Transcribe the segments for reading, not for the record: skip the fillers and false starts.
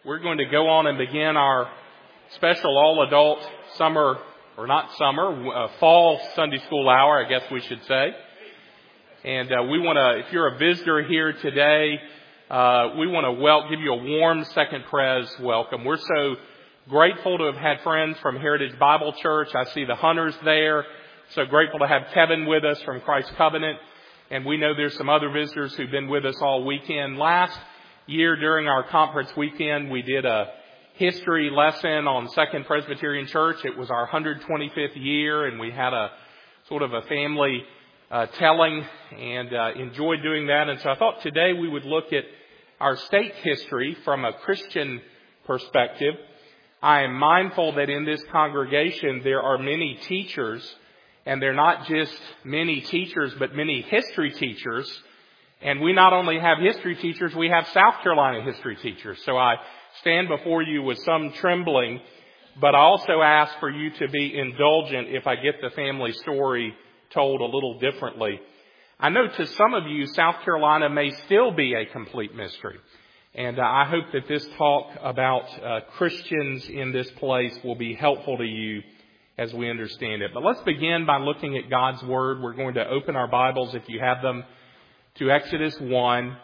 We're going to go on and begin our special all-adult summer, or not summer, fall Sunday school hour, I guess we should say. And we want to, if you're a visitor here today, we want to give you a warm Second Pres welcome. We're so grateful to have had friends from Heritage Bible Church. I see the Hunters there. So grateful to have Kevin with us from Christ Covenant. And we know there's some other visitors who've been with us all weekend. Last year during our conference weekend, we did a history lesson on Second Presbyterian Church. It was our 125th year, and we had a sort of a family telling and enjoyed doing that. And so I thought today we would look at our state history from a Christian perspective. I am mindful that in this congregation there are many teachers, and they're not just many teachers, but many history teachers. And we not only have history teachers, we have South Carolina history teachers. So I stand before you with some trembling, but I also ask for you to be indulgent if I get the family story told a little differently. I know to some of you, South Carolina may still be a complete mystery. And I hope that this talk about Christians in this place will be helpful to you as we understand it. But let's begin by looking at God's Word. We're going to open our Bibles, if you have them, to Exodus 1,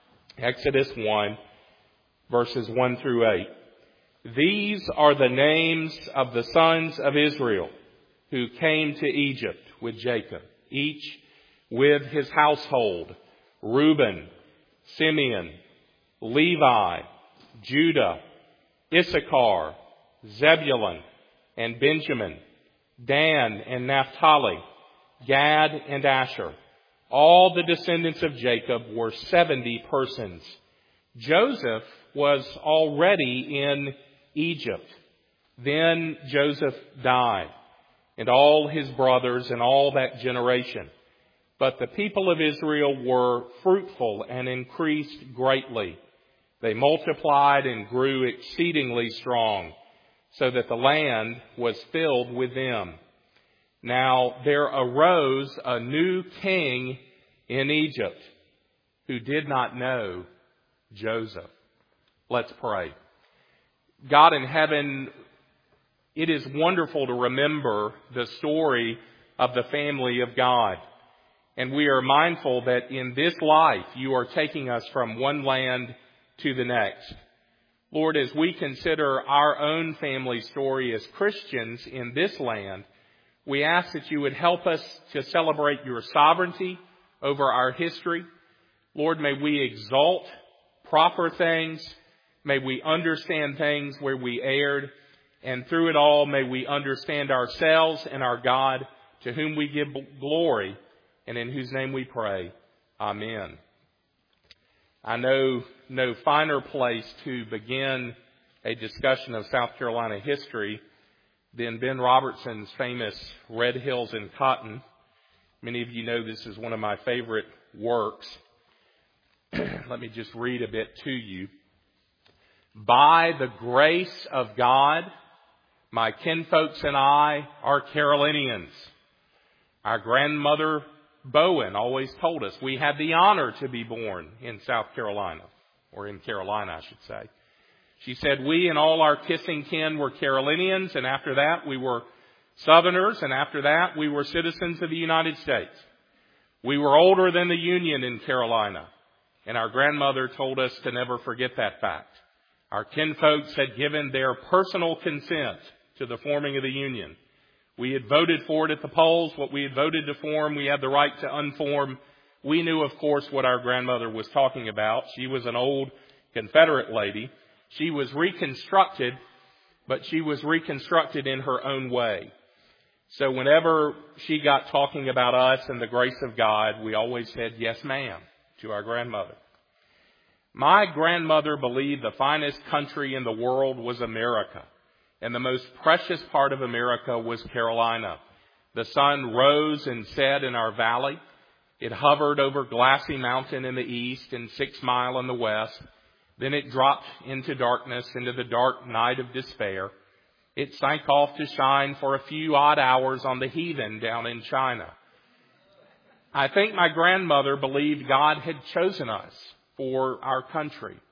verses 1 through 8. These are the names of the sons of Israel who came to Egypt with Jacob, each with his household: Reuben, Simeon, Levi, Judah, Issachar, Zebulun, and Benjamin, Dan and Naphtali, Gad and Asher. All the descendants of Jacob were 70 persons. Joseph was already in Egypt. Then Joseph died, and all his brothers and all that generation. But the people of Israel were fruitful and increased greatly. They multiplied and grew exceedingly strong, so that the land was filled with them. Now there arose a new king in Egypt who did not know Joseph. Let's pray. God in heaven, it is wonderful to remember the story of the family of God. And we are mindful that in this life you are taking us from one land to the next. Lord, as we consider our own family story as Christians in this land, we ask that you would help us to celebrate your sovereignty over our history. Lord, may we exalt proper things. May we understand things where we erred. And through it all, may we understand ourselves and our God, to whom we give glory and in whose name we pray. Amen. I know no finer place to begin a discussion of South Carolina history than Ben Robertson's famous Red Hills and Cotton. Many of you know this is one of my favorite works. Let me just read a bit to you. By the grace of God, my kinfolks and I are Carolinians. Our grandmother Bowen always told us we had the honor to be born in South Carolina, or in Carolina, I should say. She said we and all our kissing kin were Carolinians, and after that we were Southerners, and after that we were citizens of the United States. We were older than the Union in Carolina, and our grandmother told us to never forget that fact. Our kinfolks had given their personal consent to the forming of the Union. We had voted for it at the polls. What we had voted to form, we had the right to unform. We knew, of course, what our grandmother was talking about. She was an old Confederate lady. She was reconstructed, but she was reconstructed in her own way. So whenever she got talking about us and the grace of God, we always said, yes, ma'am, to our grandmother. My grandmother believed the finest country in the world was America, and the most precious part of America was Carolina. The sun rose and set in our valley. It hovered over Glassy Mountain in the east and 6 Mile in the west. Then it dropped into darkness, into the dark night of despair. It sank off to shine for a few odd hours on the heathen down in China. I think my grandmother believed God had chosen us for our country.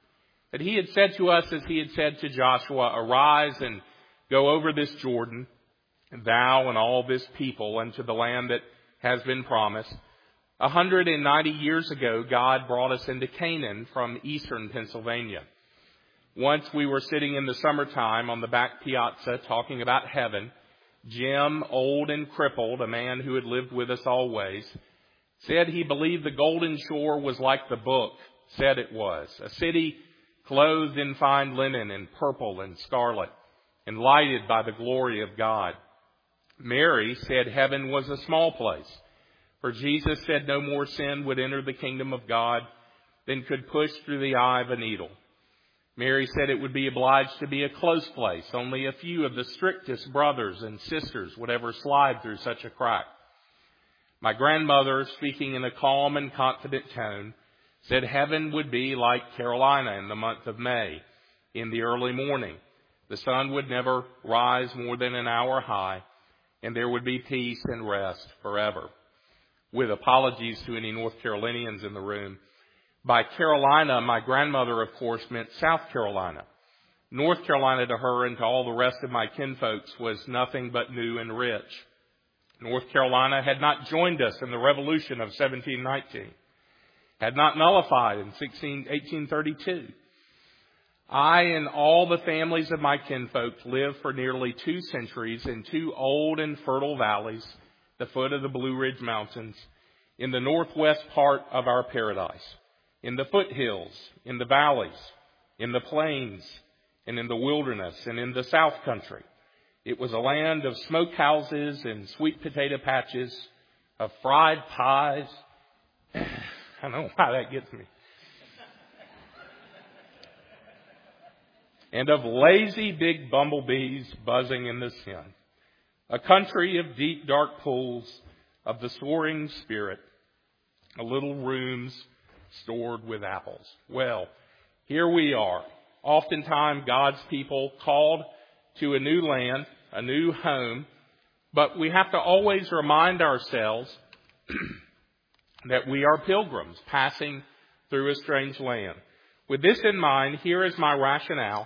That he had said to us, as he had said to Joshua, arise and go over this Jordan, thou and all this people, unto the land that has been promised. 190 years ago, God brought us into Canaan from eastern Pennsylvania. Once we were sitting in the summertime on the back piazza talking about heaven. Jim, old and crippled, a man who had lived with us always, said he believed the Golden Shore was like the book said it was, a city clothed in fine linen and purple and scarlet, and lighted by the glory of God. Mary said heaven was a small place, for Jesus said no more sin would enter the kingdom of God than could push through the eye of a needle. Mary said it would be obliged to be a close place. Only a few of the strictest brothers and sisters would ever slide through such a crack. My grandmother, speaking in a calm and confident tone, said heaven would be like Carolina in the month of May in the early morning. The sun would never rise more than an hour high, and there would be peace and rest forever. With apologies to any North Carolinians in the room, by Carolina, my grandmother, of course, meant South Carolina. North Carolina to her and to all the rest of my kinfolks was nothing but new and rich. North Carolina had not joined us in the Revolution of 1719, had not nullified in 1832. I and all the families of my kinfolk lived for nearly 2 centuries in 2 old and fertile valleys, the foot of the Blue Ridge Mountains, in the northwest part of our paradise. In the foothills, in the valleys, in the plains, and in the wilderness, and in the South Country. It was a land of smokehouses and sweet potato patches, of fried pies. I don't know why that gets me. And of lazy big bumblebees buzzing in the sun. A country of deep dark pools of the soaring spirit. A little rooms stored with apples. Well, here we are. Oftentimes God's people called to a new land, a new home, but we have to always remind ourselves that we are pilgrims passing through a strange land. With this in mind, here is my rationale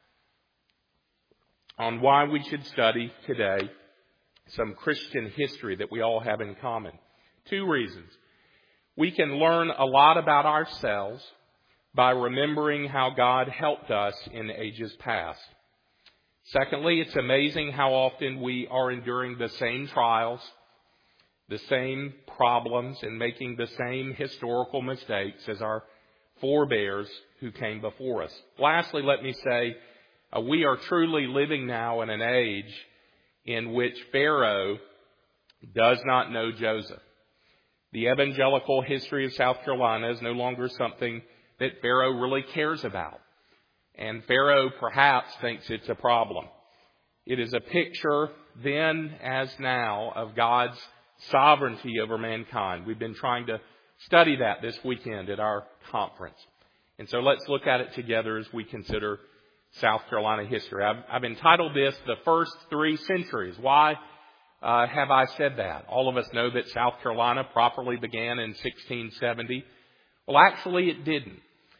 on why we should study today some Christian history that we all have in common. 2 reasons. We can learn a lot about ourselves by remembering how God helped us in ages past. Secondly, it's amazing how often we are enduring the same trials, the same problems, and making the same historical mistakes as our forebears who came before us. Lastly, let me say, we are truly living now in an age in which Pharaoh does not know Joseph. The evangelical history of South Carolina is no longer something that Pharaoh really cares about. And Pharaoh perhaps thinks it's a problem. It is a picture then as now of God's sovereignty over mankind. We've been trying to study that this weekend at our conference. And so let's look at it together as we consider South Carolina history. I've entitled this The First 3 Centuries. Why have I said that? All of us know that South Carolina properly began in 1670. Well, actually it didn't.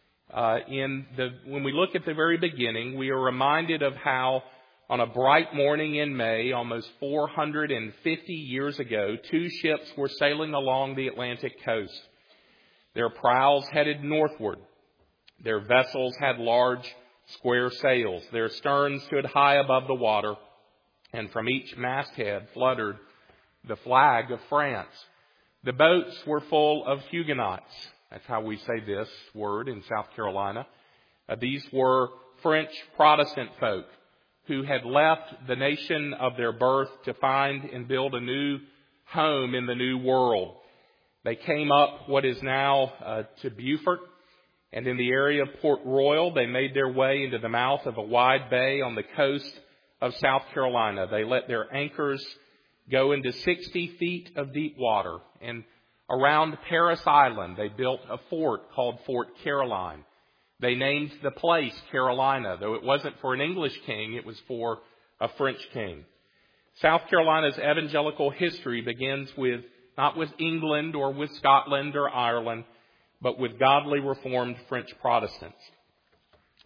When we look at the very beginning, we are reminded of how on a bright morning in May, almost 450 years ago, 2 ships were sailing along the Atlantic coast. Their prows headed northward. Their vessels had large square sails. Their sterns stood high above the water, and from each masthead fluttered the flag of France. The boats were full of Huguenots. That's how we say this word in South Carolina. These were French Protestant folk who had left the nation of their birth to find and build a new home in the new world. They came up what is now to Beaufort, and in the area of Port Royal, they made their way into the mouth of a wide bay on the coast of South Carolina. They let their anchors go into 60 feet of deep water, and around Paris Island, they built a fort called Fort Caroline. They named the place Carolina, though it wasn't for an English king, it was for a French king. South Carolina's evangelical history begins not with England or with Scotland or Ireland, but with godly Reformed French Protestants.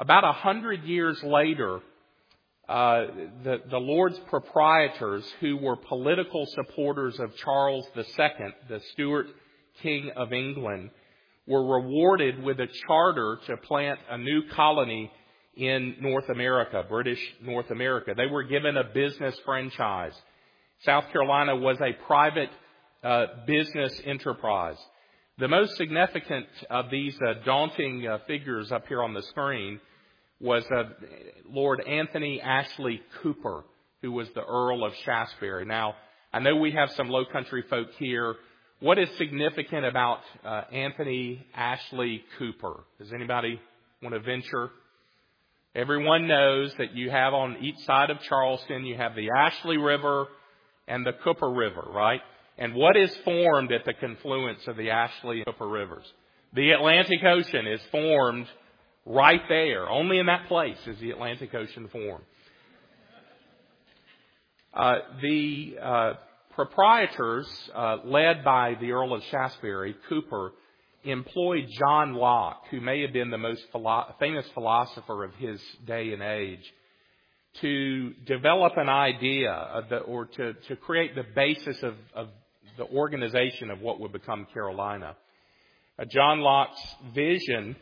About 100 years later, the Lord's proprietors, who were political supporters of Charles II, the Stuart King of England, were rewarded with a charter to plant a new colony in North America, British North America. They were given a business franchise. South Carolina was a private business enterprise. The most significant of these daunting figures up here on the screen was Lord Anthony Ashley Cooper, who was the Earl of Shaftesbury. Now, I know we have some Low Country folk here. What is significant about Anthony Ashley Cooper? Does anybody want to venture? Everyone knows that you have on each side of Charleston, you have the Ashley River and the Cooper River, right? And what is formed at the confluence of the Ashley and Cooper rivers? The Atlantic Ocean is formed right there. Only in that place is the Atlantic Ocean formed. The proprietors, led by the Earl of Shaftesbury, Cooper, employed John Locke, who may have been the most famous philosopher of his day and age, to develop an idea or to create the basis of the organization of what would become Carolina. John Locke's vision,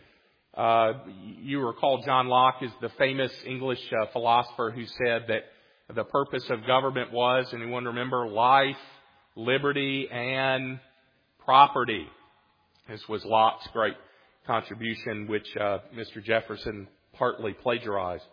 you recall John Locke is the famous English philosopher who said that the purpose of government was, anyone remember, life, liberty, and property. This was Locke's great contribution, which Mr. Jefferson partly plagiarized.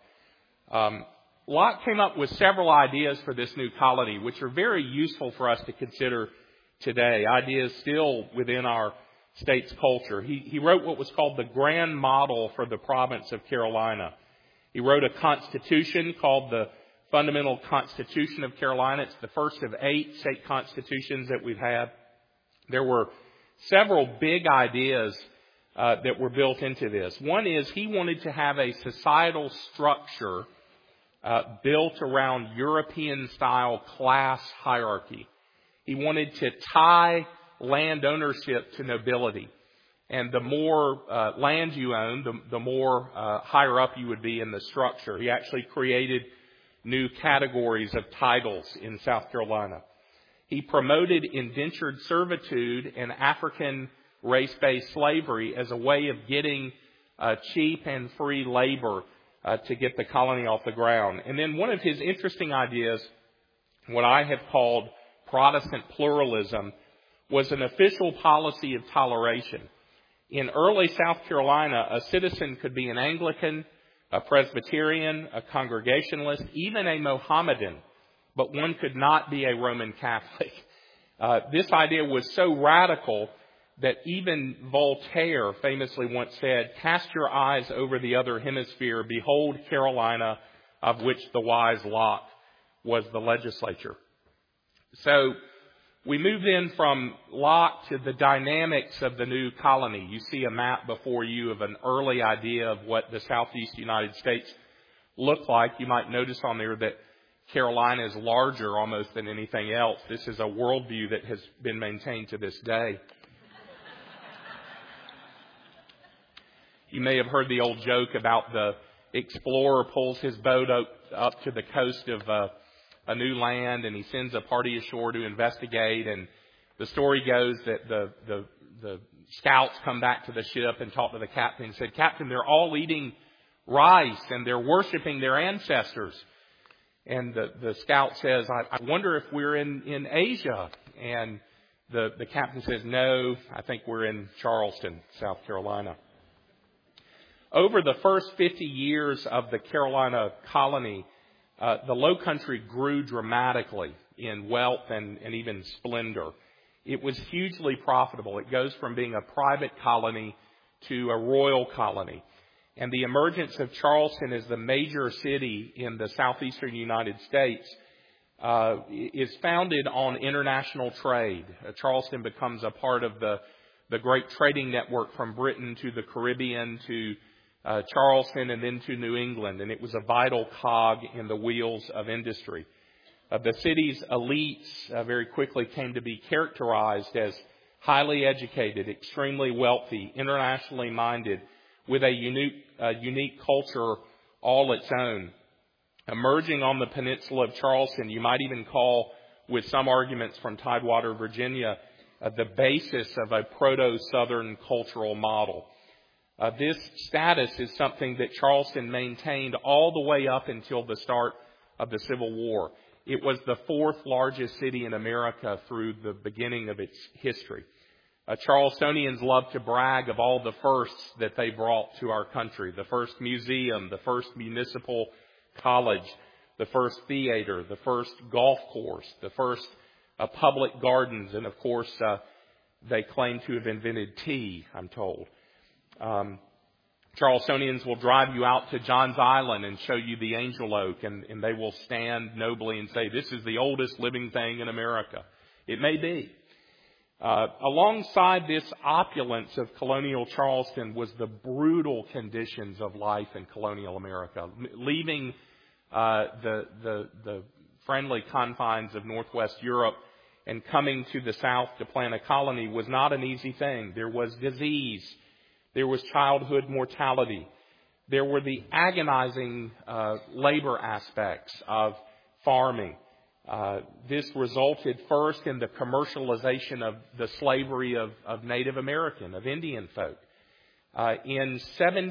Locke came up with several ideas for this new colony, which are very useful for us to consider today. Ideas still within our state's culture. He wrote what was called the Grand Model for the province of Carolina. He wrote a constitution called the Fundamental Constitution of Carolina. It's the first of 8 state constitutions that we've had. There were several big ideas that were built into this. One is he wanted to have a societal structure built around European-style class hierarchy. He wanted to tie land ownership to nobility. And the more land you owned, the more higher up you would be in the structure. He actually created new categories of titles in South Carolina. He promoted indentured servitude and African race-based slavery as a way of getting cheap and free labor to get the colony off the ground. And then one of his interesting ideas, what I have called Protestant pluralism, was an official policy of toleration. In early South Carolina, a citizen could be an Anglican, a Presbyterian, a Congregationalist, even a Mohammedan, but one could not be a Roman Catholic. This idea was so radical that even Voltaire famously once said, "Cast your eyes over the other hemisphere, behold Carolina, of which the wise Locke was the legislature." So we moved in from Locke to the dynamics of the new colony. You see a map before you of an early idea of what the southeast United States looked like. You might notice on there that Carolina is larger almost than anything else. This is a worldview that has been maintained to this day. You may have heard the old joke about the explorer pulls his boat up to the coast of a new land, and he sends a party ashore to investigate. And the story goes that the scouts come back to the ship and talk to the captain and said, "Captain, they're all eating rice and they're worshiping their ancestors." And the scout says, I wonder if we're in Asia. And the captain says, "No, I think we're in Charleston, South Carolina." Over the first 50 years of the Carolina colony, the Low Country grew dramatically in wealth and even splendor. It was hugely profitable. It goes from being a private colony to a royal colony. And the emergence of Charleston as the major city in the southeastern United States is founded on international trade. Charleston becomes a part of the great trading network from Britain to the Caribbean to Charleston and then to New England, and it was a vital cog in the wheels of industry. The city's elites very quickly came to be characterized as highly educated, extremely wealthy, internationally minded, with a unique culture all its own. Emerging on the peninsula of Charleston, you might even call, with some arguments from Tidewater, Virginia, the basis of a proto-Southern cultural model. This status is something that Charleston maintained all the way up until the start of the Civil War. It was the fourth largest city in America through the beginning of its history. Charlestonians love to brag of all the firsts that they brought to our country. The first museum, the first municipal college, the first theater, the first golf course, the first public gardens, and of course they claim to have invented tea, I'm told. Charlestonians will drive you out to Johns Island and show you the Angel Oak, and they will stand nobly and say, this is the oldest living thing in America. It may be. Alongside this opulence of colonial Charleston was the brutal conditions of life in colonial America. Leaving the friendly confines of Northwest Europe and coming to the South to plant a colony was not an easy thing. There was disease. There was childhood mortality. There were the agonizing labor aspects of farming. This resulted first in the commercialization of the slavery of Native American, of Indian folk. In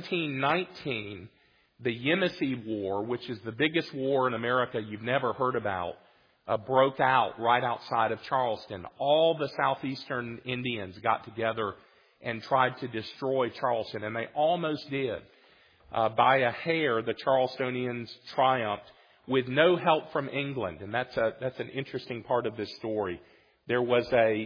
1719, the Yamasee War, which is the biggest war in America you've never heard about, broke out right outside of Charleston. All the southeastern Indians got together and tried to destroy Charleston, and they almost did. By a hair, the Charlestonians triumphed with no help from England, and that's an interesting part of this story. There was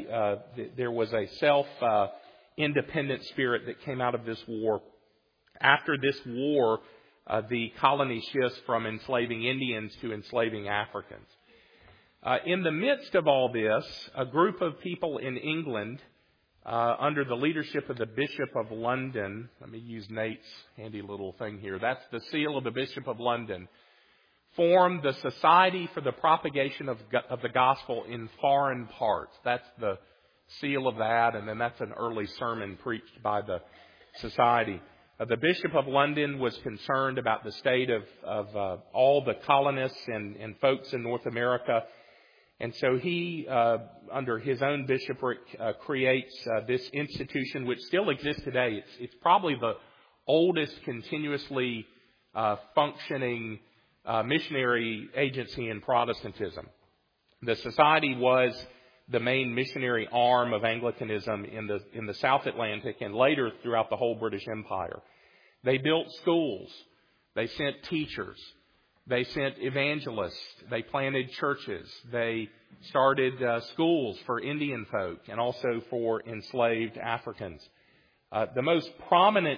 a self-independent spirit that came out of this war. After this war, the colony shifts from enslaving Indians to enslaving Africans. In the midst of all this, a group of people in England, under the leadership of the Bishop of London, let me use Nate's handy little thing here. That's the seal of the Bishop of London, formed the Society for the Propagation of the Gospel in Foreign Parts. That's the seal of that, and then that's an early sermon preached by the society. The Bishop of London was concerned about the state of all the colonists and folks in North America. And so he, under his own bishopric, creates this institution which still exists today. It's probably the oldest continuously functioning missionary agency in Protestantism. The society was the main missionary arm of Anglicanism in the South Atlantic and later throughout the whole British Empire. They built schools. They sent teachers. They sent evangelists. They planted churches. They started schools for Indian folk and also for enslaved Africans. The most prominent,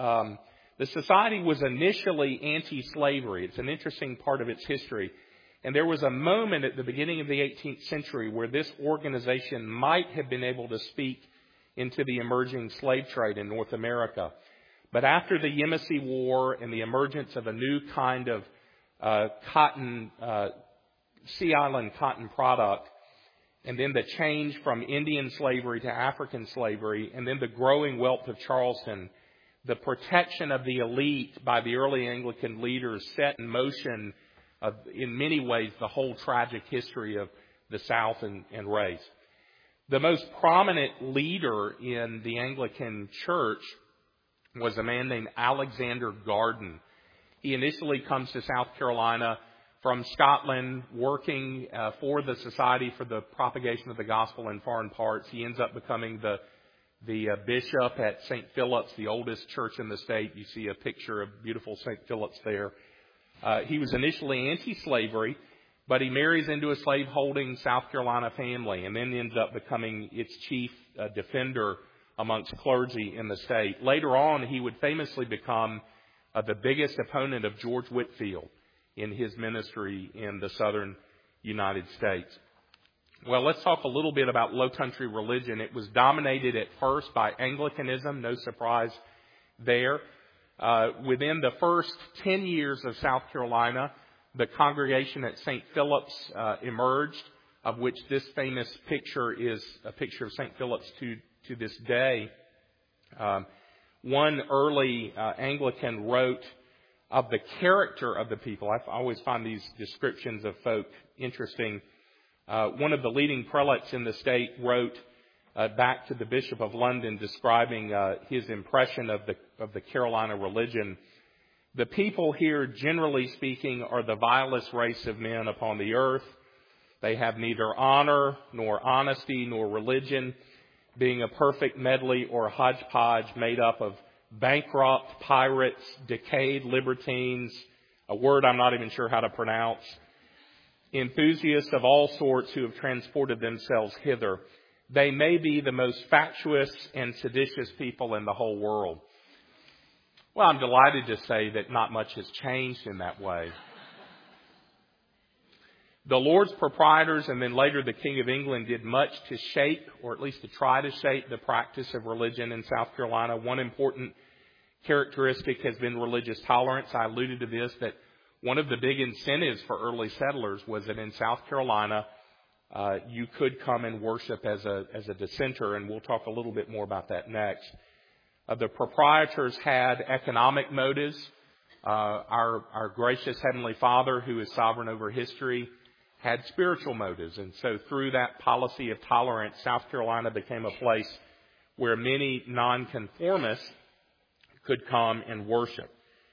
the society was initially anti-slavery. It's an interesting part of its history. And there was a moment at the beginning of the 18th century where this organization might have been able to speak into the emerging slave trade in North America. But after the Yamasee War and the emergence of a new kind of cotton, Sea Island cotton product, and then the change from Indian slavery to African slavery, and then the growing wealth of Charleston, the protection of the elite by the early Anglican leaders set in motion, in many ways, the whole tragic history of the South and race. The most prominent leader in the Anglican Church was a man named Alexander Garden. He initially comes to South Carolina from Scotland, working for the Society for the Propagation of the Gospel in Foreign Parts. He ends up becoming the bishop at St. Philip's, the oldest church in the state. You see a picture of beautiful St. Philip's there. He was initially anti-slavery, but he marries into a slave-holding South Carolina family and then ends up becoming its chief defender amongst clergy in the state. Later on, he would famously become the biggest opponent of George Whitefield in his ministry in the southern United States. Well, let's talk a little bit about Low Country religion. It was dominated at first by Anglicanism, no surprise there. Within the first 10 years of South Carolina, the congregation at St. Philip's emerged, of which this famous picture is a picture of St. Philip's to this day. One early Anglican wrote of the character of the people. I always find these descriptions of folk interesting. One of the leading prelates in the state wrote back to the Bishop of London describing his impression of the Carolina religion. The people here, generally speaking, are the vilest race of men upon the earth. They have neither honor, nor honesty, nor religion, being a perfect medley or hodgepodge made up of bankrupt, pirates, decayed libertines, a word I'm not even sure how to pronounce, enthusiasts of all sorts who have transported themselves hither. They may be the most fatuous and seditious people in the whole world. Well, I'm delighted to say that not much has changed in that way. The Lord's proprietors and then later the King of England did much to shape, or at least to try to shape, the practice of religion in South Carolina. One important characteristic has been religious tolerance. I alluded to this, that one of the big incentives for early settlers was that in South Carolina, you could come and worship as a dissenter, and we'll talk a little bit more about that next. The proprietors had economic motives. Our gracious Heavenly Father, who is sovereign over history, had spiritual motives. And so through that policy of tolerance, South Carolina became a place where many nonconformists could come and worship.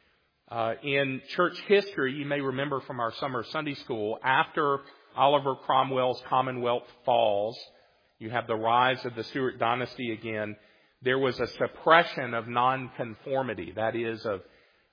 In church history, you may remember from our summer Sunday school, after Oliver Cromwell's Commonwealth falls, you have the rise of the Stuart dynasty again. There was a suppression of nonconformity, that is, of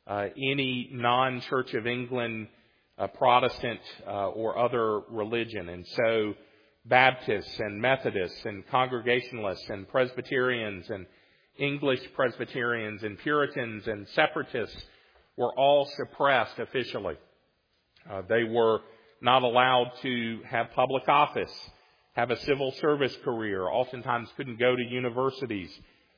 any non-Church of England Protestant or other religion. And so Baptists and Methodists and Congregationalists and Presbyterians and English Presbyterians and Puritans and Separatists were all suppressed officially. They were not allowed to have public office, have a civil service career, oftentimes couldn't go to universities.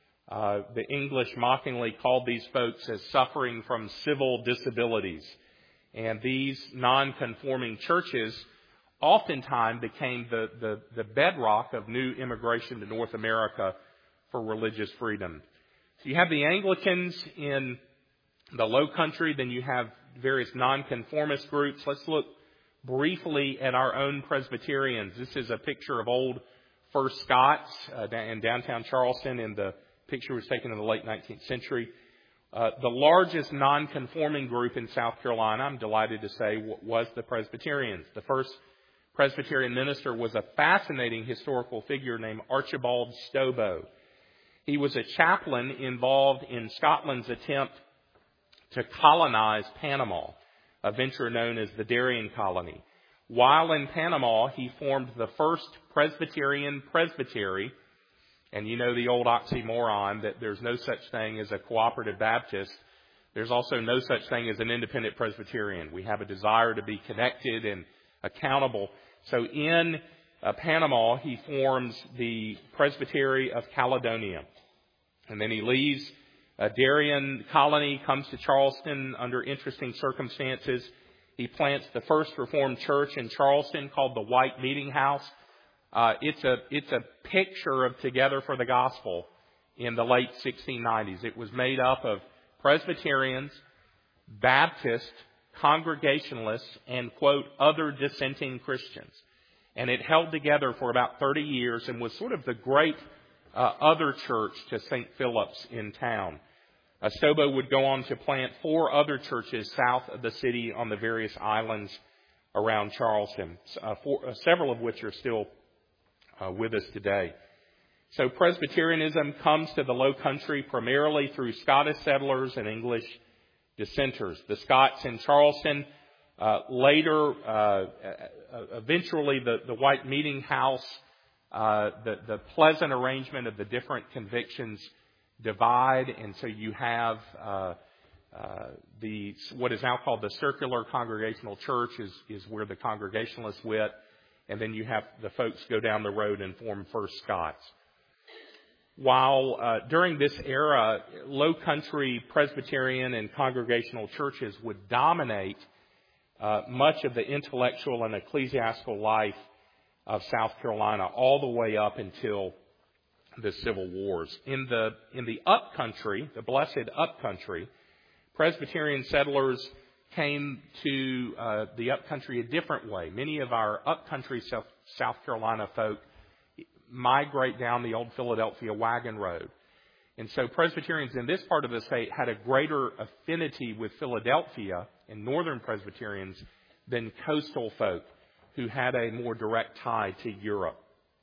The English mockingly called these folks as suffering from civil disabilities. And these non-conforming churches oftentimes became the bedrock of new immigration to North America for religious freedom. So you have the Anglicans in the Low Country, then you have various nonconformist groups. Let's look briefly at our own Presbyterians. This is a picture of old First Scots in downtown Charleston, and the picture was taken in the late 19th century. The largest non-conforming group in South Carolina, I'm delighted to say, was the Presbyterians. The first Presbyterian minister was a fascinating historical figure named Archibald Stobo. He was a chaplain involved in Scotland's attempt to colonize Panama, a venture known as the Darien Colony. While in Panama, he formed the first Presbyterian presbytery. And you know the old oxymoron that there's no such thing as a cooperative Baptist. There's also no such thing as an independent Presbyterian. We have a desire to be connected and accountable. So in Panama, he forms the Presbytery of Caledonia. And then he leaves Darien Colony, comes to Charleston under interesting circumstances. He plants the first Reformed church in Charleston called the White Meeting House. It's a picture of Together for the Gospel in the late 1690s. It was made up of Presbyterians, Baptists, Congregationalists, and, quote, other dissenting Christians. And it held together for about 30 years and was sort of the great other church to St. Philip's in town. Stobo would go on to plant 4 other churches south of the city on the various islands around Charleston, several of which are still with us today. So Presbyterianism comes to the Low Country primarily through Scottish settlers and English dissenters. The Scots in Charleston, later, eventually the White Meeting House, the pleasant arrangement of the different convictions divide, and so you have what is now called the Circular Congregational Church is where the Congregationalists went. And then you have the folks go down the road and form First Scots. While during this era, Low Country Presbyterian and Congregational churches would dominate much of the intellectual and ecclesiastical life of South Carolina all the way up until the Civil Wars. In the upcountry, the blessed upcountry, Presbyterian settlers came to the upcountry a different way. Many of our upcountry South Carolina folk migrate down the old Philadelphia wagon road. And so Presbyterians in this part of the state had a greater affinity with Philadelphia and Northern Presbyterians than coastal folk who had a more direct tie to Europe.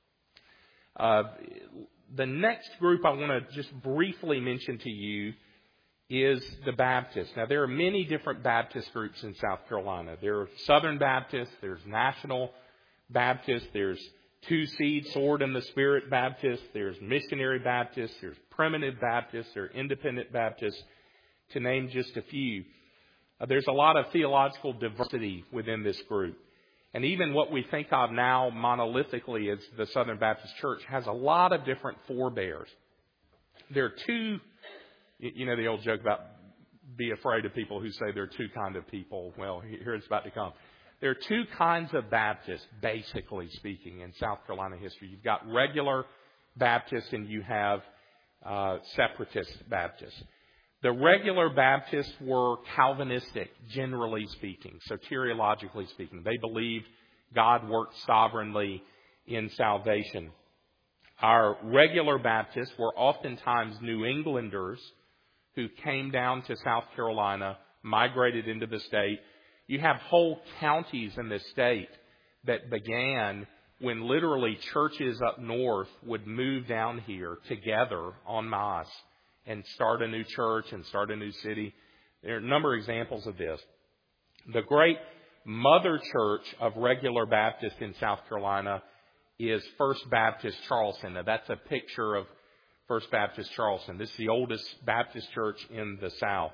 The next group I want to just briefly mention to you is the Baptists. Now, there are many different Baptist groups in South Carolina. There are Southern Baptists, there's National Baptists, there's Two-Seed Sword in the Spirit Baptists, there's Missionary Baptists, there's Primitive Baptists, there are Independent Baptists, to name just a few. There's a lot of theological diversity within this group. And even what we think of now monolithically as the Southern Baptist Church has a lot of different forebears. There are two, you know the old joke about be afraid of people who say there are two kinds of people. Well, here it's about to come. There are two kinds of Baptists, basically speaking, in South Carolina history. You've got regular Baptists and you have separatist Baptists. The regular Baptists were Calvinistic, generally speaking, soteriologically speaking. They believed God worked sovereignly in salvation. Our regular Baptists were oftentimes New Englanders who came down to South Carolina, migrated into the state. You have whole counties in the state that began when literally churches up north would move down here together en masse and start a new church and start a new city. There are a number of examples of this. The great mother church of regular Baptists in South Carolina is First Baptist Charleston. Now, that's a picture of First Baptist Charleston. This is the oldest Baptist church in the South.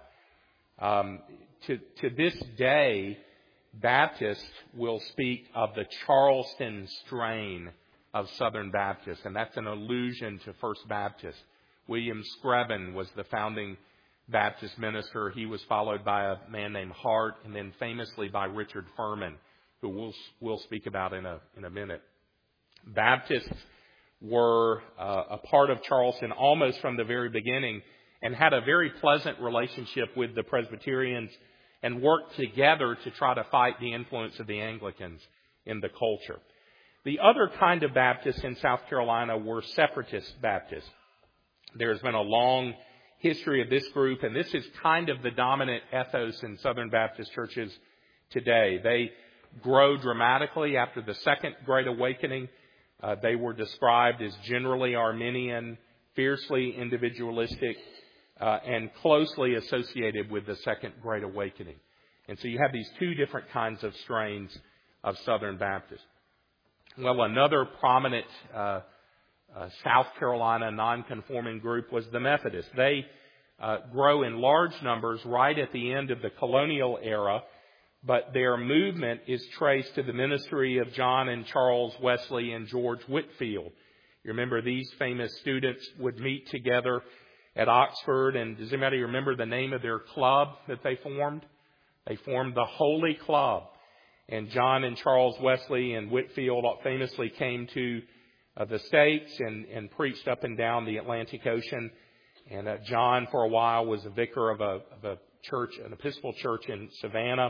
To this day, Baptists will speak of the Charleston strain of Southern Baptists, and that's an allusion to First Baptist. William Screven was the founding Baptist minister. He was followed by a man named Hart, and then famously by Richard Furman, who we'll speak about in a minute. Baptists were a part of Charleston almost from the very beginning and had a very pleasant relationship with the Presbyterians and worked together to try to fight the influence of the Anglicans in the culture. The other kind of Baptists in South Carolina were separatist Baptists. There's been a long history of this group, and this is kind of the dominant ethos in Southern Baptist churches today. They grow dramatically after the Second Great Awakening. They were described as generally Arminian, fiercely individualistic, and closely associated with the Second Great Awakening. And so you have these two different kinds of strains of Southern Baptists. Well, another prominent South Carolina nonconforming group was the Methodists. They grow in large numbers right at the end of the colonial era, but their movement is traced to the ministry of John and Charles Wesley and George Whitefield. You remember these famous students would meet together at Oxford, and does anybody remember the name of their club that they formed? They formed the Holy Club. And John and Charles Wesley and Whitefield famously came to the States and preached up and down the Atlantic Ocean. And John, for a while, was a vicar of a church, an Episcopal church in Savannah.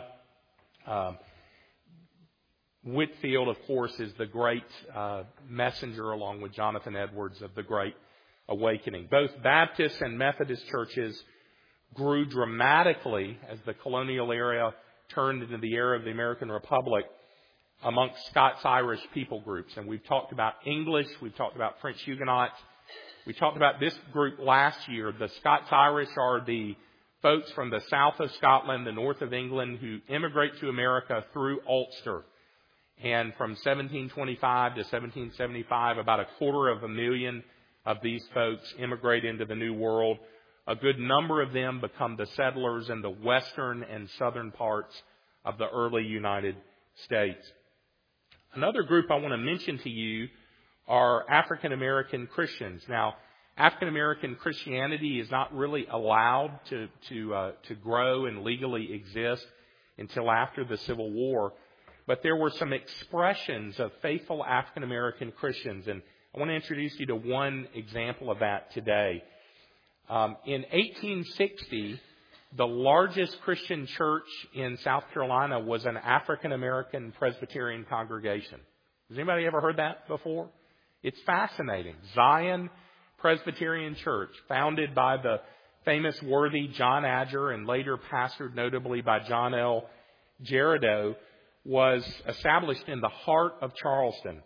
Whitefield, of course, is the great messenger, along with Jonathan Edwards, of the Great Awakening. Both Baptist and Methodist churches grew dramatically as the colonial era turned into the era of the American Republic amongst Scots-Irish people groups. And we've talked about English, we've talked about French Huguenots. We talked about this group last year. The Scots-Irish are the folks from the south of Scotland, the north of England, who immigrate to America through Ulster. And from 1725 to 1775, about 250,000 of these folks immigrate into the New World. A good number of them become the settlers in the western and southern parts of the early United States. Another group I want to mention to you are African American Christians. Now, African American Christianity is not really allowed to grow and legally exist until after the Civil War. But there were some expressions of faithful African American Christians, and I want to introduce you to one example of that today. In 1860, the largest Christian church in South Carolina was an African American Presbyterian congregation. Has anybody ever heard that before? It's fascinating. Zion Presbyterian Church, founded by the famous worthy John Adger and later pastored notably by John L. Jerideau, was established in the heart of Charleston.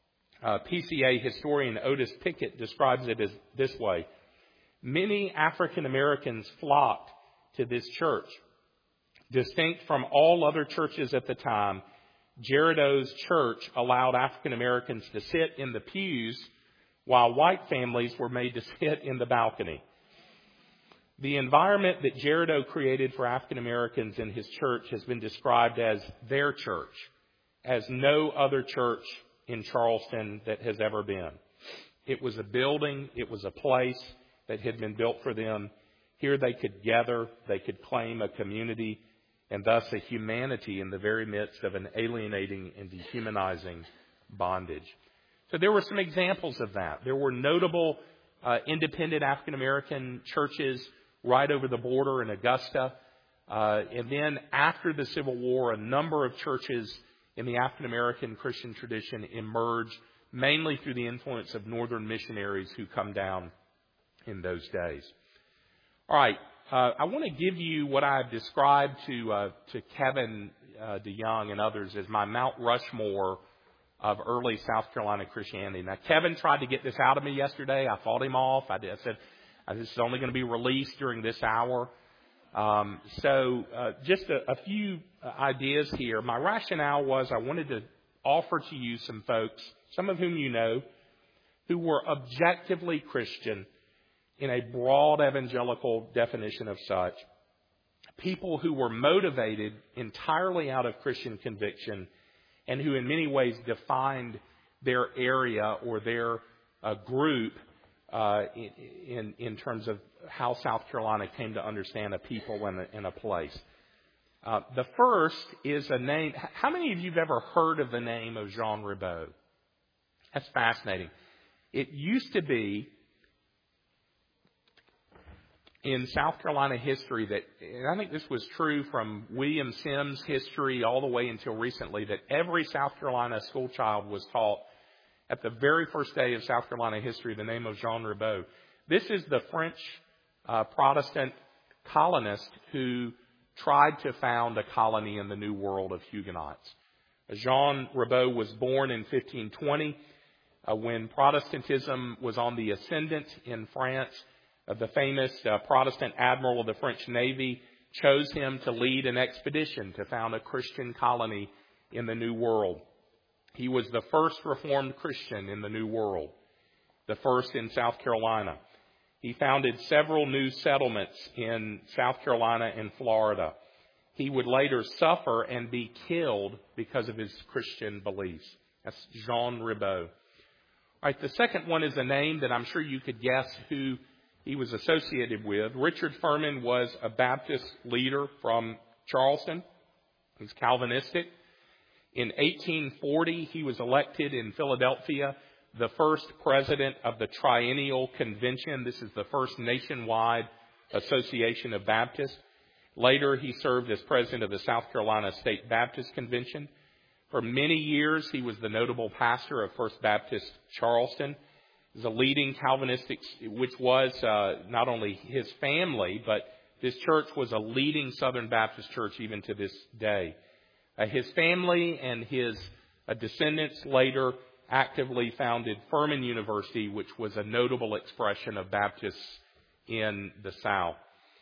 PCA historian Otis Pickett describes it as this way. Many African Americans flocked to this church. Distinct from all other churches at the time, Jerideau's church allowed African Americans to sit in the pews while white families were made to sit in the balcony. The environment that Jerideau created for African Americans in his church has been described as their church, as no other church in Charleston that has ever been. It was a building, it was a place that had been built for them. Here they could gather, they could claim a community, and thus a humanity in the very midst of an alienating and dehumanizing bondage. So there were some examples of that. There were notable independent African American churches right over the border in Augusta. And then after the Civil War, a number of churches in the African American Christian tradition emerged, mainly through the influence of northern missionaries who come down in those days. All right, I want to give you what I've described to Kevin DeYoung and others as my Mount Rushmore of early South Carolina Christianity. Now, Kevin tried to get this out of me yesterday. I fought him off. I said, this is only going to be released during this hour. So just a few ideas here. My rationale was I wanted to offer to you some folks, some of whom you know, who were objectively Christian in a broad evangelical definition of such. People who were motivated entirely out of Christian conviction and who in many ways defined their area or their group in terms of how South Carolina came to understand a people and a place. The first is a name. How many of you have ever heard of the name of Jean Ribaud? That's fascinating. It used to be in South Carolina history that, and I think this was true from William Sims' history all the way until recently, that every South Carolina school child was taught at the very first day of South Carolina history the name of Jean Ribaud. This is the French Protestant colonist who tried to found a colony in the New World of Huguenots. Jean Ribaud was born in 1520 when Protestantism was on the ascendant in France. The famous Protestant admiral of the French Navy chose him to lead an expedition to found a Christian colony in the New World. He was the first Reformed Christian in the New World, the first in South Carolina. He founded several new settlements in South Carolina and Florida. He would later suffer and be killed because of his Christian beliefs. That's Jean Ribaud. All right, the second one is a name that I'm sure you could guess who he was associated with. Richard Furman was a Baptist leader from Charleston. He's Calvinistic. In 1840, he was elected in Philadelphia the first president of the Triennial Convention. This is the first nationwide association of Baptists. Later, he served as president of the South Carolina State Baptist Convention. For many years, he was the notable pastor of First Baptist Charleston. He was a leading Calvinistic, which was not only his family, but this church was a leading Southern Baptist church even to this day. His family and his descendants later actively founded Furman University, which was a notable expression of Baptists in the South.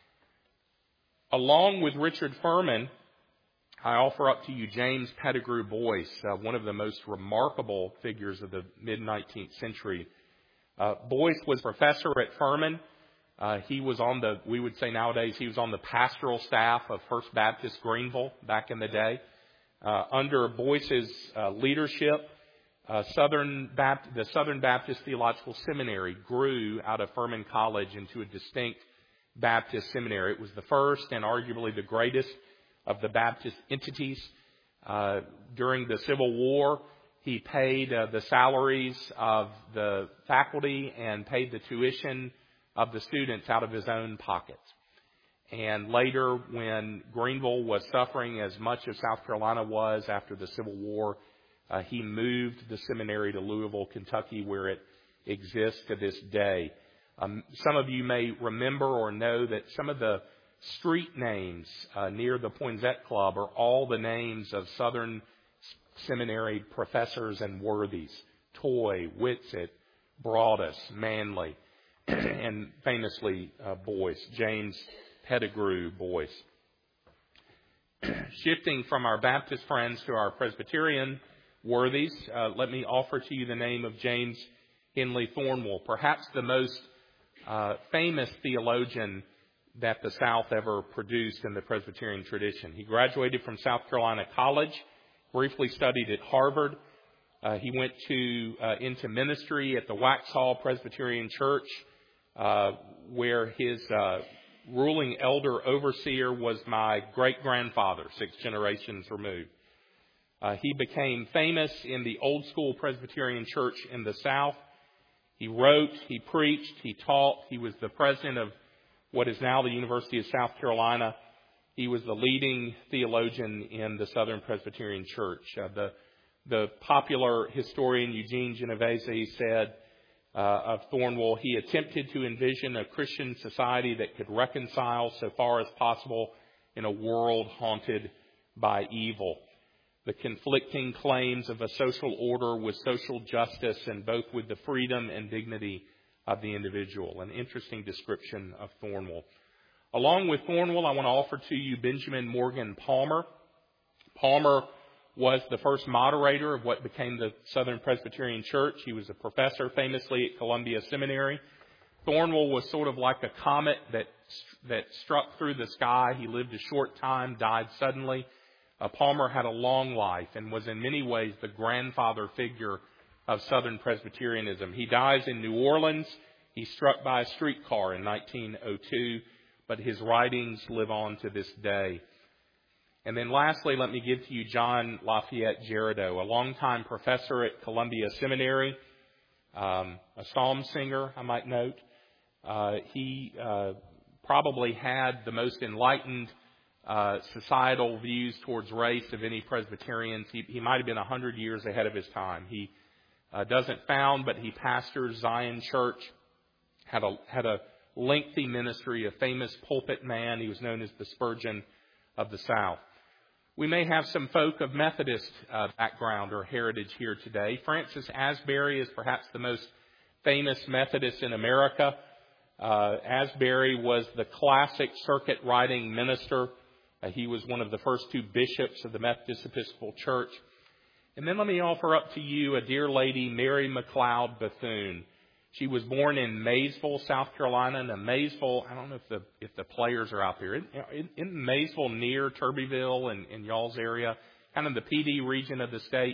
Along with Richard Furman, I offer up to you James Pettigrew Boyce, one of the most remarkable figures of the mid-19th century. Boyce was professor at Furman. He was on we would say nowadays, he was on the pastoral staff of First Baptist Greenville back in the day. Under Boyce's leadership, the Southern Baptist Theological Seminary grew out of Furman College into a distinct Baptist seminary. It was the first and arguably the greatest of the Baptist entities. During the Civil War, He paid the salaries of the faculty and paid the tuition of the students out of his own pockets. And later, when Greenville was suffering as much as South Carolina was after the Civil War, he moved the seminary to Louisville, Kentucky, where it exists to this day. Some of you may remember or know that some of the street names near the Poinsett Club are all the names of Southern Seminary professors and worthies: Toy, Whitsitt, Broadus, Manley, and famously Boyce, James Pettigrew Boyce. Shifting from our Baptist friends to our Presbyterian worthies, let me offer to you the name of James Henley Thornwell, perhaps the most famous theologian that the South ever produced in the Presbyterian tradition. He graduated from South Carolina College, briefly studied at Harvard. He went into ministry at the Waxhaw Presbyterian Church, where his ruling elder overseer was my great-grandfather, 6 generations removed. He became famous in the old school Presbyterian Church in the South. He wrote, he preached, he taught. He was the president of what is now the University of South Carolina. He was the leading theologian in the Southern Presbyterian Church. The popular historian Eugene Genovese said of Thornwell, he attempted to envision a Christian society that could reconcile so far as possible in a world haunted by evil. The conflicting claims of a social order with social justice, and both with the freedom and dignity of the individual. An interesting description of Thornwell. Along with Thornwell, I want to offer to you Benjamin Morgan Palmer. Palmer was the first moderator of what became the Southern Presbyterian Church. He was a professor famously at Columbia Seminary. Thornwell was sort of like a comet that struck through the sky. He lived a short time, died suddenly. Palmer had a long life and was in many ways the grandfather figure of Southern Presbyterianism. He dies in New Orleans. He's struck by a streetcar in 1902, but his writings live on to this day. And then lastly, let me give to you John Lafayette Jerideau, a longtime professor at Columbia Seminary, a psalm singer, I might note. He probably had the most enlightened societal views towards race of any Presbyterians. He might have been 100 years ahead of his time. He doesn't found, but he pastors Zion Church, had a lengthy ministry, a famous pulpit man. He was known as the Spurgeon of the South. We may have some folk of Methodist background or heritage here today. Francis Asbury is perhaps the most famous Methodist in America. Asbury was the classic circuit-riding minister. He was one of the first 2 bishops of the Methodist Episcopal Church. And then let me offer up to you a dear lady, Mary McLeod Bethune. She was born in Maysville, South Carolina. And Maysville, I don't know if the players are out there. In Maysville, near Turbyville and y'all's area, kind of the PD region of the state.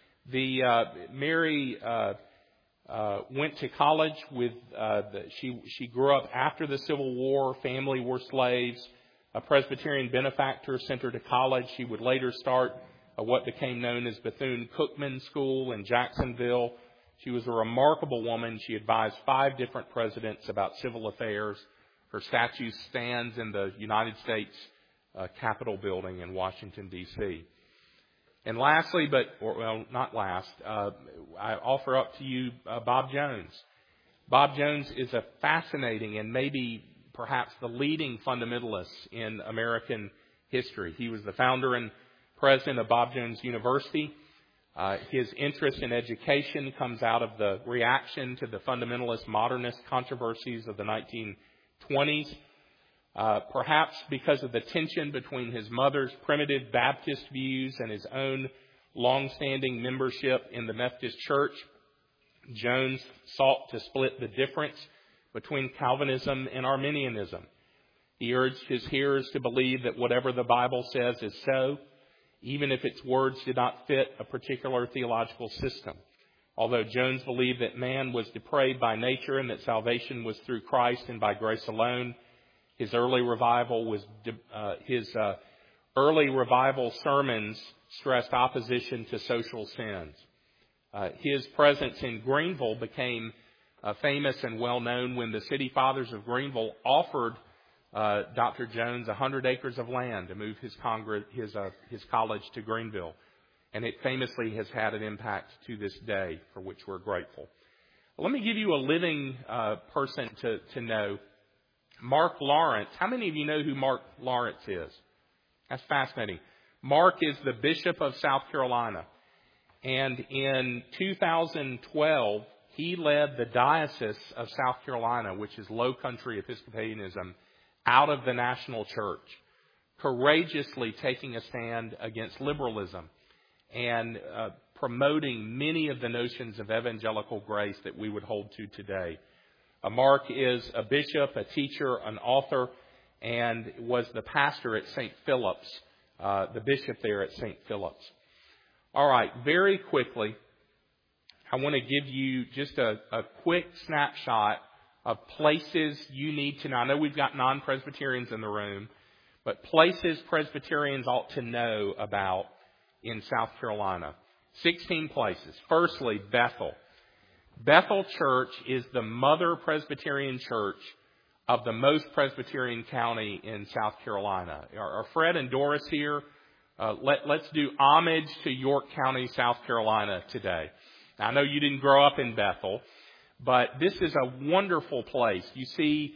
Mary went to college with. She grew up after the Civil War. Family were slaves. A Presbyterian benefactor sent her to college. She would later start what became known as Bethune-Cookman School in Jacksonville. She was a remarkable woman. She advised 5 different presidents about civil affairs. Her statue stands in the United States Capitol building in Washington, D.C. And lastly, not last, I offer up to you Bob Jones. Bob Jones is a fascinating and maybe perhaps the leading fundamentalist in American history. He was the founder and president of Bob Jones University. His interest in education comes out of the reaction to the fundamentalist modernist controversies of the 1920s. Perhaps because of the tension between his mother's primitive Baptist views and his own long-standing membership in the Methodist Church, Jones sought to split the difference between Calvinism and Arminianism. He urged his hearers to believe that whatever the Bible says is so, even if its words did not fit a particular theological system. Although Jones believed that man was depraved by nature and that salvation was through Christ and by grace alone, his early revival sermons stressed opposition to social sins. His presence in Greenville became famous and well known when the City Fathers of Greenville offered Dr. Jones 100 acres of land to move his college to Greenville. And it famously has had an impact to this day, for which we're grateful. Let me give you a living person to know. Mark Lawrence. How many of you know who Mark Lawrence is? That's fascinating. Mark is the Bishop of South Carolina. And in 2012, he led the Diocese of South Carolina, which is Low Country Episcopalianism, out of the national church, courageously taking a stand against liberalism and promoting many of the notions of evangelical grace that we would hold to today. Mark is a bishop, a teacher, an author, and was the pastor at St. Philip's, the bishop there at St. Philip's. All right, very quickly, I want to give you just a quick snapshot of places you need to know. I know we've got non-Presbyterians in the room, but places Presbyterians ought to know about in South Carolina. 16 places. Firstly, Bethel. Bethel Church is the mother Presbyterian church of the most Presbyterian county in South Carolina. Are Fred and Doris here? Let's do homage to York County, South Carolina today. I know you didn't grow up in Bethel, but this is a wonderful place you see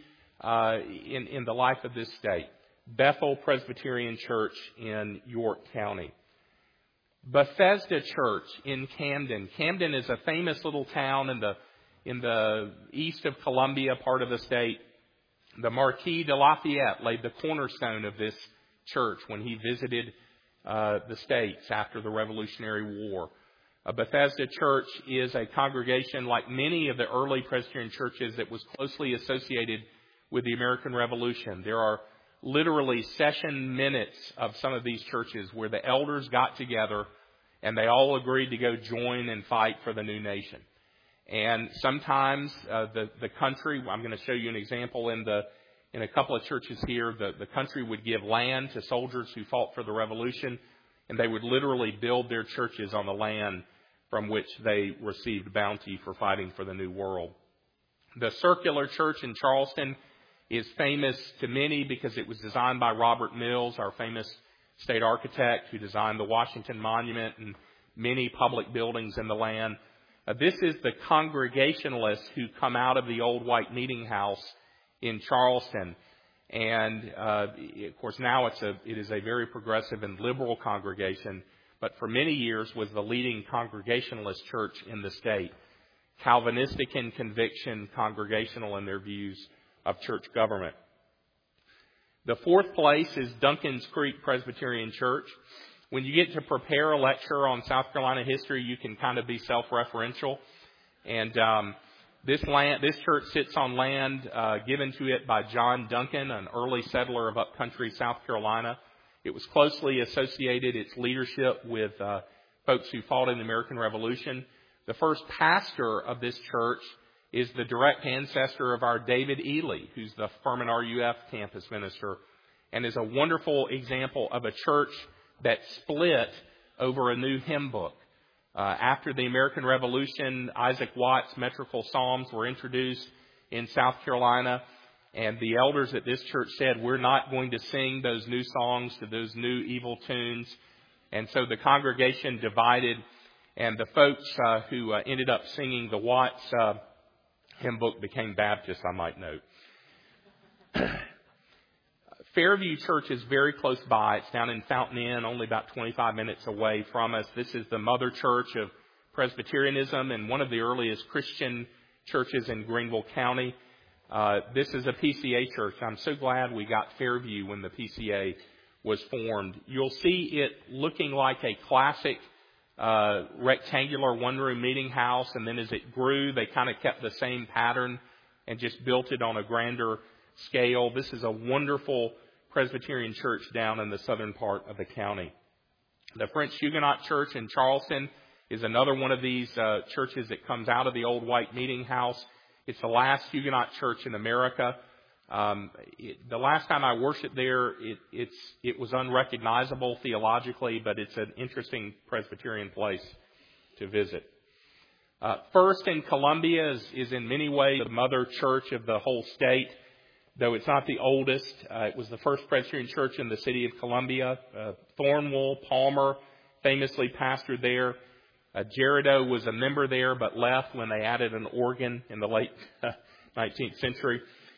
in the life of this state. Bethel Presbyterian Church in York County. Bethesda Church in Camden. Camden is a famous little town in the east of Columbia part of the state. The Marquis de Lafayette laid the cornerstone of this church when he visited the States after the Revolutionary War. Bethesda Church is a congregation like many of the early Presbyterian churches that was closely associated with the American Revolution. There are literally session minutes of some of these churches where the elders got together and they all agreed to go join and fight for the new nation. And sometimes the country, I'm going to show you an example in a couple of churches here, the country would give land to soldiers who fought for the revolution, and they would literally build their churches on the land from which they received bounty for fighting for the new world. The Circular Church in Charleston is famous to many because it was designed by Robert Mills, our famous state architect who designed the Washington Monument and many public buildings in the land. This is the Congregationalists who come out of the old white meeting house in Charleston. And, of course, now it is a very progressive and liberal congregation, but for many years was the leading Congregationalist church in the state. Calvinistic in conviction, congregational in their views of church government. The fourth place is Duncan's Creek Presbyterian Church. When you get to prepare a lecture on South Carolina history, you can kind of be self-referential. And this church sits on land given to it by John Duncan, an early settler of upcountry South Carolina. It was closely associated, its leadership, with folks who fought in the American Revolution. The first pastor of this church is the direct ancestor of our David Ely, who's the Furman RUF campus minister, and is a wonderful example of a church that split over a new hymn book. After the American Revolution, Isaac Watts' metrical psalms were introduced in South Carolina, and the elders at this church said, we're not going to sing those new songs to those new evil tunes. And so the congregation divided, and the folks who ended up singing the Watts hymn book became Baptists, I might note. Fairview Church is very close by. It's down in Fountain Inn, only about 25 minutes away from us. This is the mother church of Presbyterianism and one of the earliest Christian churches in Greenville County. This is a PCA church. I'm so glad we got Fairview when the PCA was formed. You'll see it looking like a classic rectangular one-room meeting house, and then as it grew, they kind of kept the same pattern and just built it on a grander scale. This is a wonderful Presbyterian church down in the southern part of the county. The French Huguenot Church in Charleston is another one of these churches that comes out of the old white meeting house. It's the last Huguenot church in America. The last time I worshiped there, it was unrecognizable theologically, but it's an interesting Presbyterian place to visit. First in Columbia is in many ways the mother church of the whole state, though it's not the oldest. It was the first Presbyterian church in the city of Columbia. Thornwell, Palmer famously pastored there. Jericho was a member there but left when they added an organ in the late 19th century.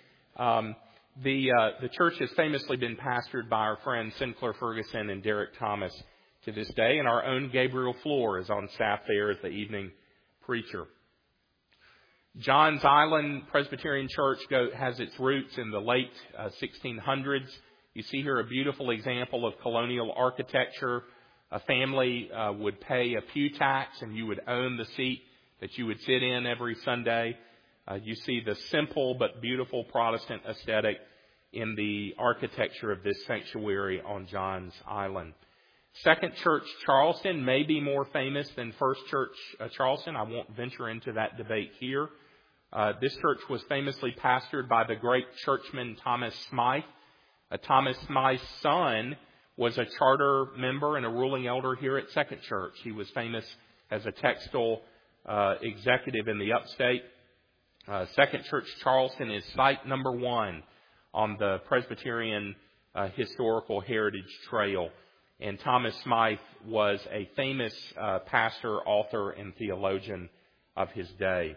The church has famously been pastored by our friends Sinclair Ferguson and Derek Thomas to this day, and our own Gabriel Floor is on staff there as the evening preacher. Johns Island Presbyterian Church has its roots in the late 1600s. You see here a beautiful example of colonial architecture. A family would pay a pew tax and you would own the seat that you would sit in every Sunday. You see the simple but beautiful Protestant aesthetic in the architecture of this sanctuary on Johns Island. Second Church Charleston may be more famous than First Church Charleston. I won't venture into that debate here. This church was famously pastored by the great churchman Thomas Smythe. Thomas Smythe's son was a charter member and a ruling elder here at Second Church. He was famous as a textile executive in the upstate. Second Church Charleston is site number 1 on the Presbyterian Historical Heritage Trail. And Thomas Smythe was a famous pastor, author, and theologian of his day.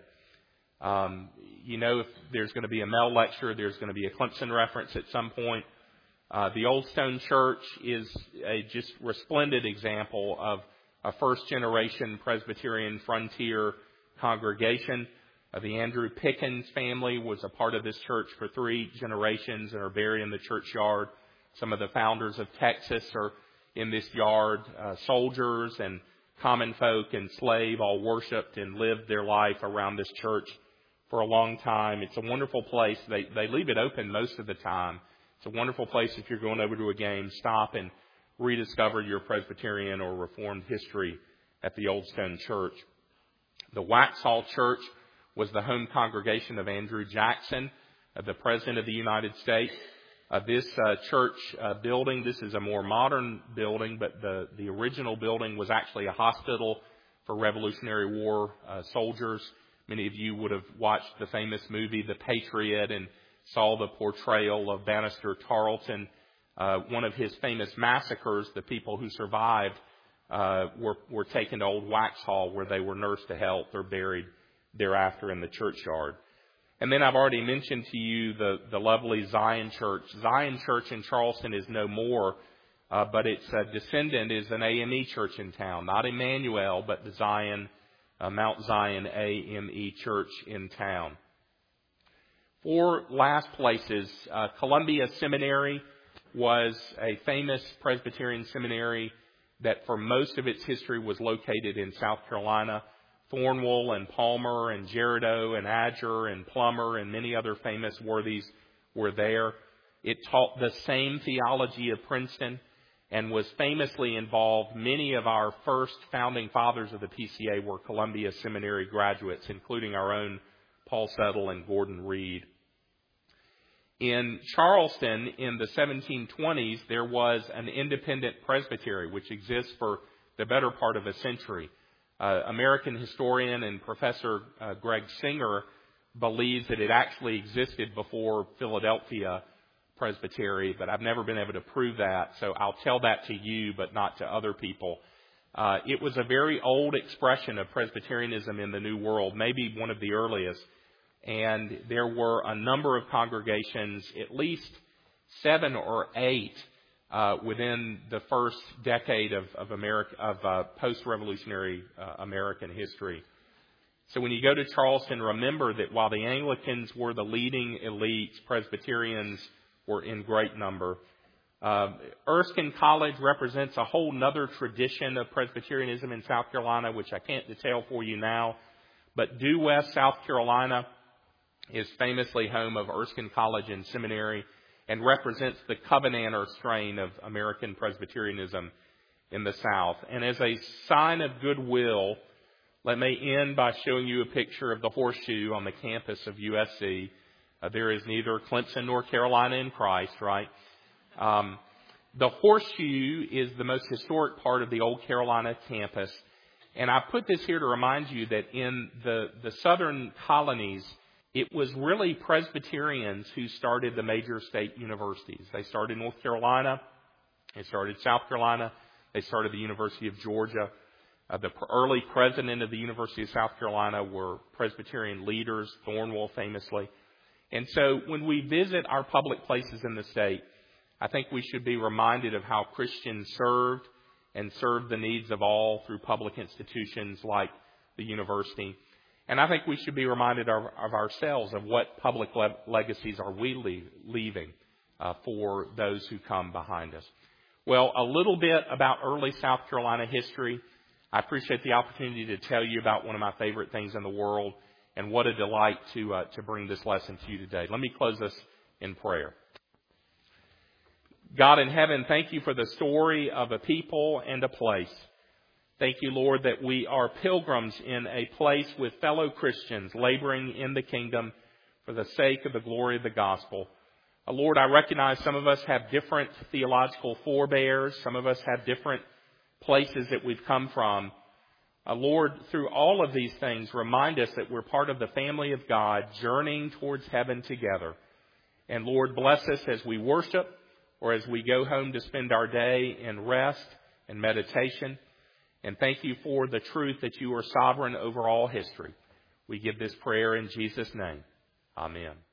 If there's going to be a Mel lecture, there's going to be a Clemson reference at some point. The Old Stone Church is a just resplendent example of a first-generation Presbyterian frontier congregation. The Andrew Pickens family was a part of this church for 3 generations and are buried in the churchyard. Some of the founders of Texas are in this yard. Soldiers and common folk and slave all worshiped and lived their life around this church for a long time. It's a wonderful place. They leave it open most of the time. It's a wonderful place if you're going over to a game. Stop and rediscover your Presbyterian or Reformed history at the Old Stone Church. The Waxhaw Church was the home congregation of Andrew Jackson, the President of the United States. This church building, this is a more modern building, but the original building was actually a hospital for Revolutionary War soldiers. Many of you would have watched the famous movie The Patriot and saw the portrayal of Bannister Tarleton. One of his famous massacres, the people who survived were taken to Old Waxhaw, where they were nursed to health or buried thereafter in the churchyard. And then I've already mentioned to you the lovely Zion Church. Zion Church in Charleston is no more, but its descendant is an AME church in town. Not Emmanuel, but the Zion, Mount Zion AME church in town. 4 last places. Columbia Seminary was a famous Presbyterian seminary that for most of its history was located in South Carolina. Thornwell and Palmer and Jericho and Adger and Plummer and many other famous worthies were there. It taught the same theology of Princeton and was famously involved. Many of our first founding fathers of the PCA were Columbia Seminary graduates, including our own Paul Settle and Gordon Reed. In Charleston in the 1720s, there was an independent presbytery which exists for the better part of a century. American historian and Professor Greg Singer believes that it actually existed before Philadelphia Presbytery, but I've never been able to prove that, so I'll tell that to you, but not to other people. It was a very old expression of Presbyterianism in the New World, maybe one of the earliest, and there were a number of congregations, at least 7 or 8, within the first decade of post-revolutionary American history. So when you go to Charleston, remember that while the Anglicans were the leading elites, Presbyterians were in great number. Erskine College represents a whole nother tradition of Presbyterianism in South Carolina, which I can't detail for you now. But Due West, South Carolina, is famously home of Erskine College and Seminary, and represents the Covenanter strain of American Presbyterianism in the South. And as a sign of goodwill, let me end by showing you a picture of the horseshoe on the campus of USC. There is neither Clemson nor Carolina in Christ, right? The horseshoe is the most historic part of the old Carolina campus, And I put this here to remind you that in the southern colonies, it was really Presbyterians who started the major state universities. They started North Carolina. They started South Carolina. They started the University of Georgia. The early president of the University of South Carolina were Presbyterian leaders, Thornwell famously. And so when we visit our public places in the state, I think we should be reminded of how Christians served the needs of all through public institutions like the university. And I think we should be reminded of ourselves of what public legacies are we leaving for those who come behind us. Well, a little bit about early South Carolina history. I appreciate the opportunity to tell you about one of my favorite things in the world, and what a delight to bring this lesson to you today. Let me close this in prayer. God in heaven, thank you for the story of a people and a place. Thank you, Lord, that we are pilgrims in a place with fellow Christians laboring in the kingdom for the sake of the glory of the gospel. Lord, I recognize some of us have different theological forebears. Some of us have different places that we've come from. Lord, through all of these things, remind us that we're part of the family of God, journeying towards heaven together. And Lord, bless us as we worship or as we go home to spend our day in rest and meditation. And thank you for the truth that you are sovereign over all history. We give this prayer in Jesus' name. Amen.